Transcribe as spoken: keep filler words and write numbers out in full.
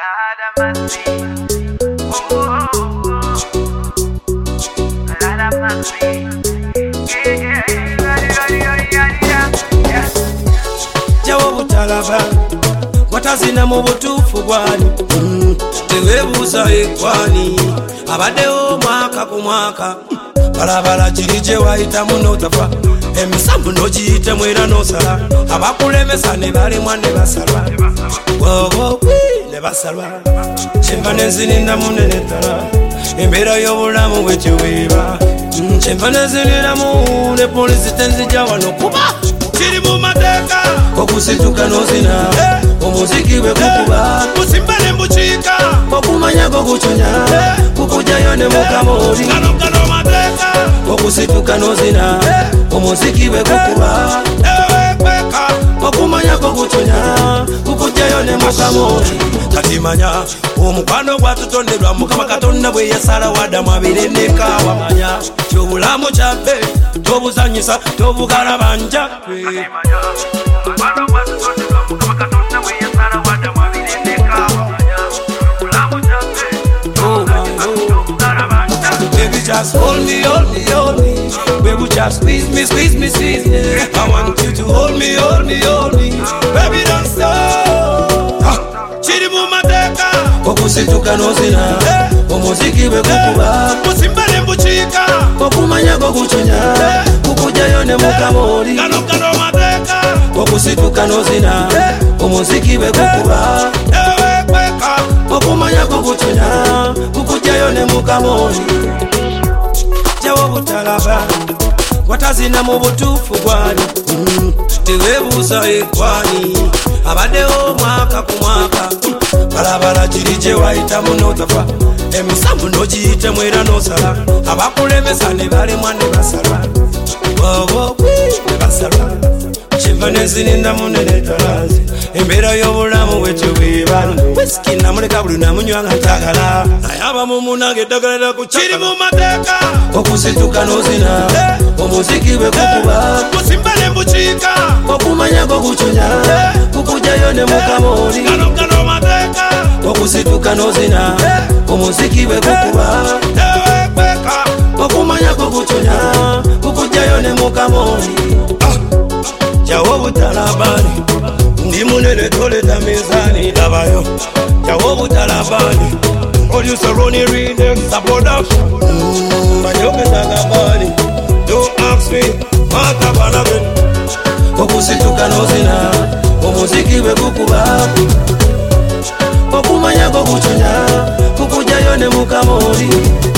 God must be. Oh, oh, oh. God must be. Yeah, yeah, yeah, yeah, yeah, yeah. Jawo butalaba watazina mu butuufu gwani teweebuuza ekwani abaddewo mwaka ku mwaka balabala kiri gye wayitamu n'otafa emisambu n'ogiyitemu era n'osala abakulemesa ne balimwa ne basalwa woobokwi ne basalwa kyenva nezinindamu nenetala embeera y'obulamu bwekyeweeba kyenva neziniramu ne polisi tenzijja wano kuba kiri mu mateeka okusituka n'ozina omuziki bwe gukuba musimba ne mbukiika okumanya goguconya kukujjayo ne mukamooli gano mateeka okusituka n'ozina omuziki bwe gukuba okumanya goguconya kukujjayo ne mukamooli kati manya omukwano gwatutonderwa mukama katonda bwe yasala wadamu abire nekaawa manya kyobulamu kyabbe tobuzanyisa tobugalabanja baby just hold me, hold me, hold me. Baby just squeeze me, squeeze me, squeeze me. I want you to hold me, hold me, hold me. Baby don't stop. Chiri mu mateka okusituka n'ozina omuziki bwe gukuba musimba ne mbukiika okumanya goguconya kukujjayo ne mukamooli gano gano mateeka okusituka n'ozina omuziki bwe gukuba okumanya goguconya kukujjayo ne mukamooli jawo butalaba watazina mu butuufu gwani teweebuuza ekwani abaddewo mwaka ku mwaka balabala kiri gye wayitamu n'otafa emisambu n'ogiyitemu era n'osala abakulemesa ne balimwa ne basalwa boobokwi ne basalwa kyenva nezinindamu nenetalazi embeera y'obulamu bwekyeweeba wisiki namuleka buli namunywa nga ntagala naye abamu munange eddagala ku kiri mu mateeka okusituka n'ozina omuziki bwe gukuba musimba ne mbukiika okumanya goguconya kukujjayo ne mukamooli gano gano mateeka okusituka n'ozina omuziki bwe gukuba okumanya goguconya kukujjayo ne mukamooli jawo butalabani ndi munene toleta mizani labayo jawo butalabani producer Ronnie Redex production manyopetaga bani don't ask me mata balabin okusituka n'ozina omuziki bwe gukuba okumanya goguconya kukujjayo ne mukamooli